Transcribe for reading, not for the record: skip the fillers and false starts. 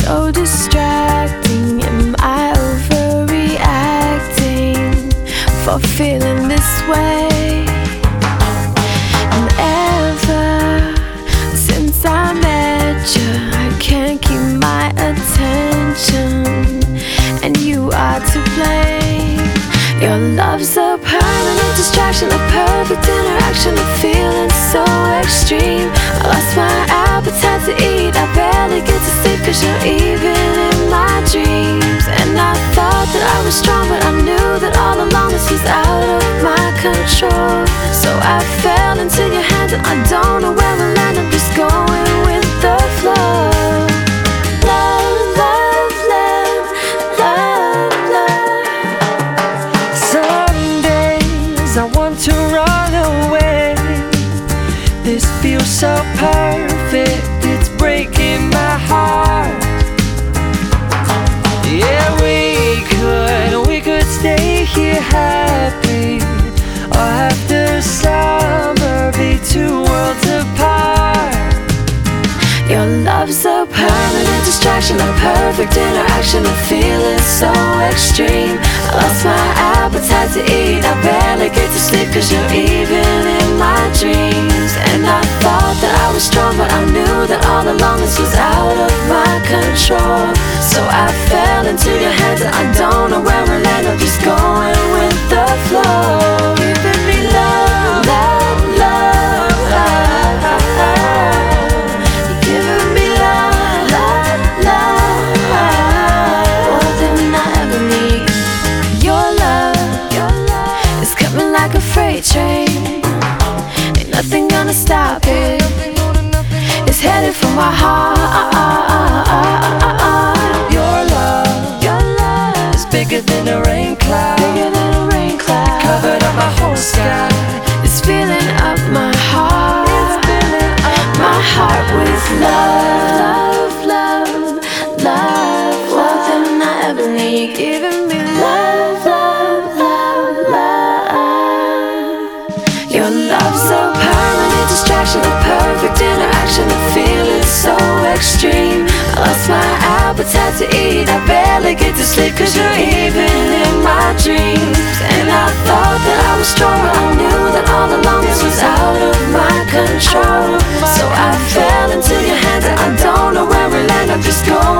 so distracting. Am I overreacting for feeling this way? And ever since I met you, I can't keep my attention, and you are to blame. Your love's a permanent distraction, a perfect interaction, a feeling so extreme. I lost my appetite to eat, I barely get to sleep, 'cause you're even in my dreams. And I thought that I was strong, but I knew that all along this was out of my control. So I fell into your hands, and I don't know where we'll land. I'm just going with the flow. Love, love, love, love, love. Some days I want to run away. This feels so perfect, it's breaking my heart. Yeah, we could stay here happy, or after summer be two worlds apart. Your love's a permanent distraction, a perfect interaction, a feeling so extreme. I lost my appetite to eat, I barely get to sleep, 'cause you're even in my dreams. And I thought that I was strong, but I knew that all along this was out of my control. So I fell into your hands, and I don't know where we'll land. I'm just going with the flow. Giving me love, love, love, love. You're giving me love, love, love, more than I ever need. Your love is coming like a freight train. Ain't nothing gonna stop it. It's headed for my heart. Your love is bigger than a rain cloud, Bigger than a rain cloud. covered up my whole sky. It's filling up my heart. It's filling up my heart with love, love, love, more than I ever need. Giving me love, love, love, love. Your love's a permanent distraction, a perfect interaction, a feeling so extreme. I lost my appetite to eat, I barely get to sleep, 'cause you're even in my dreams. And I thought that I was strong, but I knew that all along this was out of my control. So I fell into your hands, and I don't know where we'll land. I'm just going